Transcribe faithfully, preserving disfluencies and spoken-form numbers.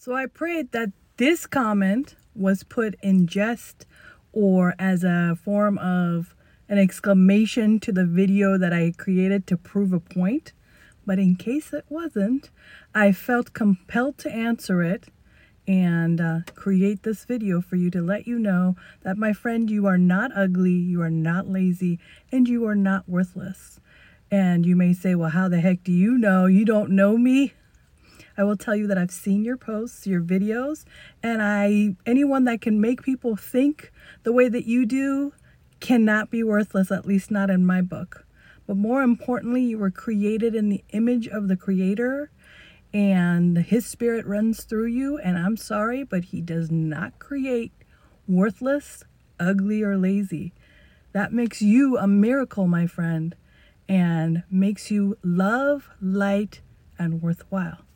So I prayed that this comment was put in jest or as a form of an exclamation to the video that I created to prove a point. But in case it wasn't, I felt compelled to answer it and uh, create this video for you to let you know that, my friend, you are not ugly, you are not lazy, and you are not worthless. And you may say, well, how the heck do you know? You don't know me. I will tell you that I've seen your posts, your videos, and I anyone that can make people think the way that you do cannot be worthless, at least not in my book. But more importantly, you were created in the image of the Creator, and His Spirit runs through you, and I'm sorry, but He does not create worthless, ugly, or lazy. That makes you a miracle, my friend, and makes you love, light, and worthwhile.